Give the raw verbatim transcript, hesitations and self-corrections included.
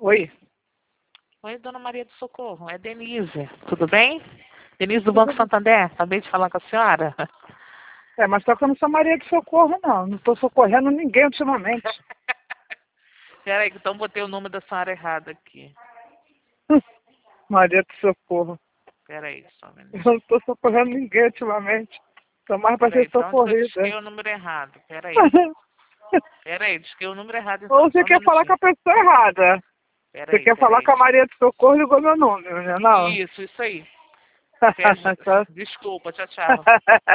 Oi. Oi, dona Maria do Socorro, é Denise, tudo bem? Denise do Banco Santander, acabei de falar com a senhora. É, mas só que eu não sou Maria do Socorro, não. Não estou socorrendo ninguém ultimamente. Peraí, então botei o nome da senhora errado aqui. Maria do Socorro. Peraí, só um minuto. Eu não estou socorrendo ninguém ultimamente. Estou mais para Peraí, ser então onde que eu socorrida. disquei o número errado? Peraí. Peraí, disquei o número errado então. Ou você Só um quer falar com a minutinho. pessoa errada. Você Peraí, quer falar peraí. com a Maria do Socorro e ligou meu nome, não é não? Isso, isso aí. Quer- Desculpa, tchau, tchau.